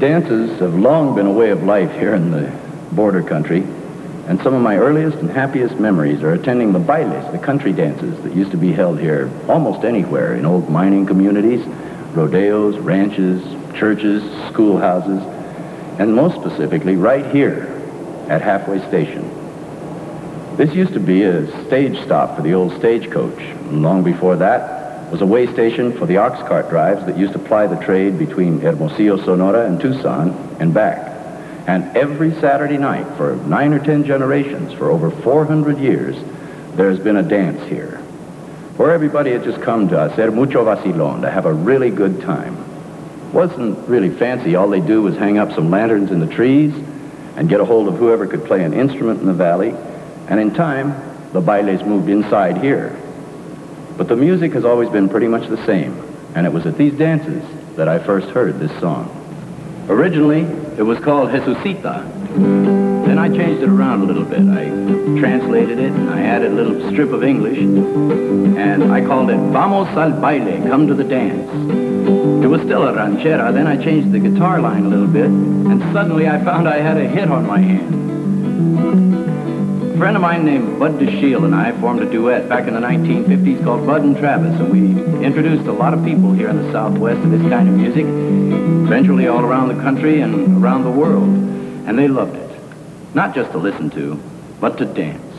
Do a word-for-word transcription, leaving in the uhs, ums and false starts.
Dances have long been a way of life here in the border country, and some of my earliest and happiest memories are attending the bailes, the country dances that used to be held here almost anywhere in old mining communities, rodeos, ranches, churches, schoolhouses, and most specifically right here at Halfway Station. This used to be a stage stop for the old stagecoach, and long before that was a way station for the ox cart drives that used to ply the trade between Hermosillo, Sonora, and Tucson and back. And every Saturday night for nine or ten generations, for over four hundred years, there's been a dance here, where everybody had just come to hacer mucho vacilón, to have a really good time. Wasn't really fancy. All they do was hang up some lanterns in the trees and get a hold of whoever could play an instrument in the valley, and in time, the bailes moved inside here. But the music has always been pretty much the same, and it was at these dances that I first heard this song. Originally, it was called Jesucita. Then I changed it around a little bit. I translated it, and I added a little strip of English, and I called it Vamos al Baile, come to the dance. It was still a ranchera. Then I changed the guitar line a little bit, and suddenly I found I had a hit on my hands. A friend of mine named Bud DeShiel and I formed a duet back in the nineteen fifties called Bud and Travis, and we introduced a lot of people here in the Southwest to this kind of music, eventually all around the country and around the world, and they loved it. Not just to listen to, but to dance.